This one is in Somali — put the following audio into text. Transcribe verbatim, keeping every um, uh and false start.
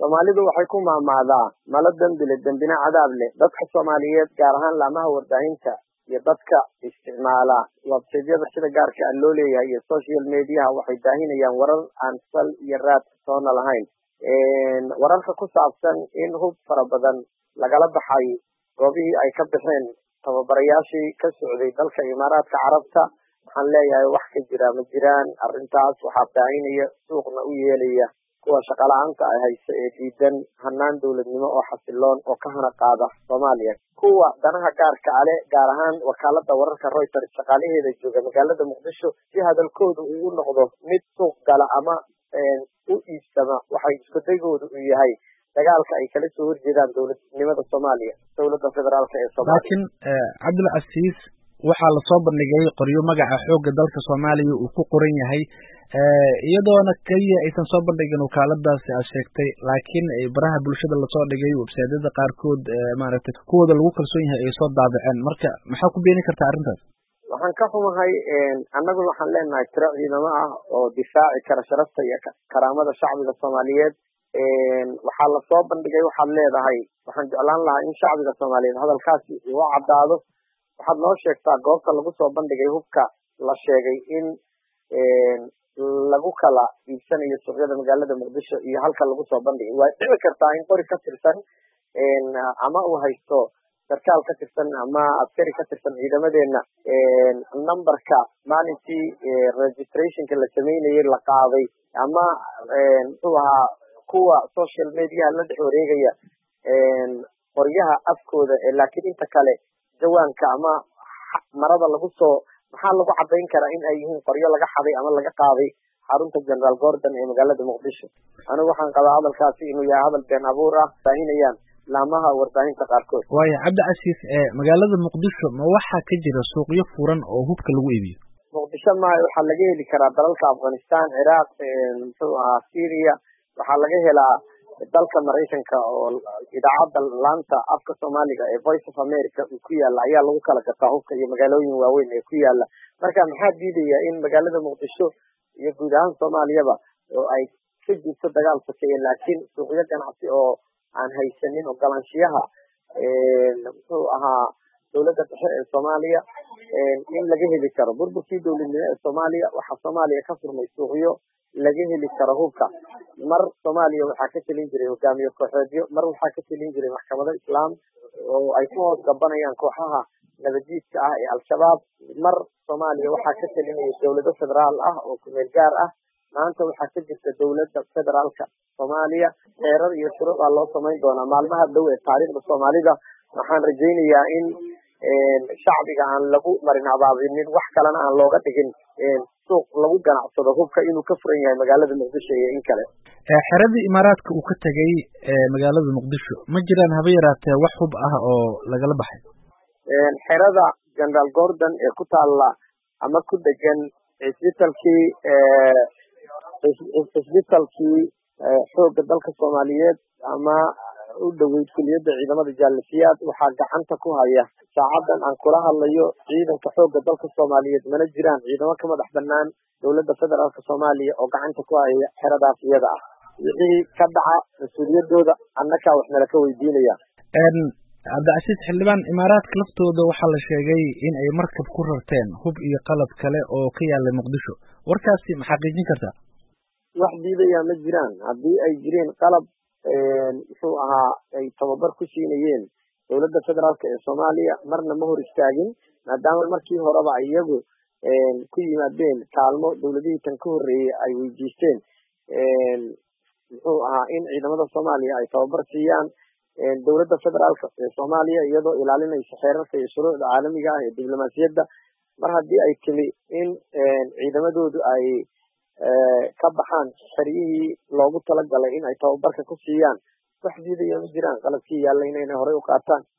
Soomaalidu waxay ku maamaadaa nala dambile dambina cadaab leh dadka Soomaaliyeed gaar ahaan laamaha warbaahinta iyo dadka isticmaala website-yada sida gaarka ah loo leeyahay iyo social media waxay baahinayaan warar aan sal iyo raad toona lahayn een wararka ku saabsan in hub fara badan lagala baxay goobihii ay ka bixeen tababarayaashii ka socday dalka Imaaraadka Carabta waxaan leeyahay wax ka jira ma jiraan arrintaas waxa baahinaya suuqna u yeelaya kuwa shaqalaanta ay hayso ee diidan hanaan dawladnimo oo xasiloon oo ka hana qaada Soomaaliya kuwa danaha gaarka ah gaar ahaan wakaalada wararka Reuters shaqaalaheeda jooga magaalada Muqdisho si hadalkoodu uu noqdo mid suuq gala ama u iibsama waxay isku daygoodu u yahay dagaalka ay kala soo horjeedaan dawladnimada Soomaaliya dawladda federaalka ee Soomaaliya laakiin Cabdul Casiis waxaa la soo bandhigay qoryo magaca xoogga dalka Soomaaliya uu ku qoran yahay ee iyadoona kaliya aysan soo bandhigin wakaaladaasi aad sheegtay laakiin ay baraha bulshada la soo dhigay website-yada qaarkood maaragtay kuwada lagu kalsoon yahay ay soo daabaceen marka maxaa ku beenin kartaa arrintaas waxaan ka xumahay annagu waxaan leenahay tiro ciidamo ah oo difaaci kara sharafta iyo karaamada shacbiga Soomaaliyeed waxaa la soo bandhigay waxaad leedahay waxaan jeclaan lahaa in shacbiga Soomaaliyeed hadalkaasi uu cadaado waxaad noo sheegtaa goobta lagu soo bandhigay hubka la sheegay in lagu kala iibsanayo suuqyada magaalada Muqdisho iyo halka lagu soo bandhigay way dhici kartaa in qori ka tirsan ama uu haysto sarkaal ka tirsan ama askari ka tirsan ciidamadeena numberka maalintii registrationka la sameeyay la qaaday ama muxuu ahaa kuwa social media la dhex wareegaya qoryaha afkooda laakiin inta kale jawaanka ama marada lagu soo maxaa lagu cadeyn karaa in ay yihiin qoryo laga xaday ama laga qaaday xarunta General Gordon ee magaalada Muqdisho anigu waxaan qabaa hadalkaasi inuu yahay hadal been abuur ah baahinayaan laamaha warbaahinta qaarkood waayo Cabdi Casiis ee magaalada Muqdisho ma waxa ka jira suuqyo furan oo hubka lagu iibiyo Muqdisho ma waxa laga heli karaa dalalka Afghanistan Iraq muxuu ahaa Syria waxa laga helaa dalka Mareykanka oo idaacada laanta afka Soomaaliga ee Voice of America uu ku yaala ayaa lagu kala gataa hubka iyo magaalooyin waaweyn ee ku yaala marka maxaa diidaya in magaalada Muqdisho iyo guud ahaan Soomaaliyaba oo ay ka jirto dagaal sokeeye laakiin suuqyo ganacsi oo aan haysanin ogolaanshiyaha muxuu ahaa dawladda dhexe ee Soomaaliya in laga heli karo burburkii dawladnimada ee Soomaaliya waxa Soomaaliya ka furmay suuqyo laga heli karo hubka mar Soomaaliya waxa ka talin jiray hogaamiye kooxeedyo mar waxa ka talin jiray maxkamada Islaam oo ay ku hoos gabanayaan kooxaha nabadiidka ah ee Al-Shabaab mar Soomaaliya waxa ka talinaya dawladda federaal ah oo ku meel gaar ah maanta waxa ka jirta dawladda federaalka Soomaaliya xeerar iyo shuruuc loo sameyn doona maalmaha dhow ee taariikhda Soomaalida waxaan rajaynayaa in shacbiga aan lagu marin abaabinin wax kalena aan looga dhigin suuq lagu ganacsado hubka inuu ka furan yahay magaalada Muqdisho iyo in kale ee xeradii Imaaraadka uu ka tagay ee magaalada Muqdisho ma jiraan haba yaraatee wax hub ah oo lagala baxay ee xerada General Gordon ee ku taala ama ku degan isbitaalkii ee isbitaalkii xoogga dalka Soomaaliyeed ama u dhaweyd kuliyada ciidamada jaalisiyaad waxa gacanta ku haya saacadan aan kula hadlayo ciidanka xoogga dalka Soomaaliyeed mana jiraan ciidamo ka madax banaan dawladda federaalka Soomaaliya oo gacanta ku haya xeradaas iyada ah wixii ka dhaca mas'uuliyadooda annaka wax nala ka weydiinaya een Cabdi Casiis xildhibaan Imaaraadka laftooda waxa la sheegay in ay markab ku rarteen hub iyo qalab kale oo ka yaala Muqdisho warkaasi ma xaqiijin kartaa wax diidaya ma jiraan haddii ay jireen qalab wuxuu ahaa ay tababar ku siinayeen dawladda federaalka ee Soomaaliya marna ma hor istaagin maadaama markii horeba iyagu ku yimaadeen kaalmo dawladihii tan ka horeeyay ay weydiisteen muxuu ahaa in ciidamada Soomaaliya ay tababar siiyaan dawladda federaalka ee Soomaaliya iyadoo ilaalinaysa xeerarka iyo shuruucda caalamiga ah ee diblomaasiyadda mar haddii ay timi in ciidamadoodu ay ka baxaan sharciyihii loogu talagalay in ay tababarka ku siiyaan wax diidaya ma jiraan qalabkii yaalla inay hore u qaataan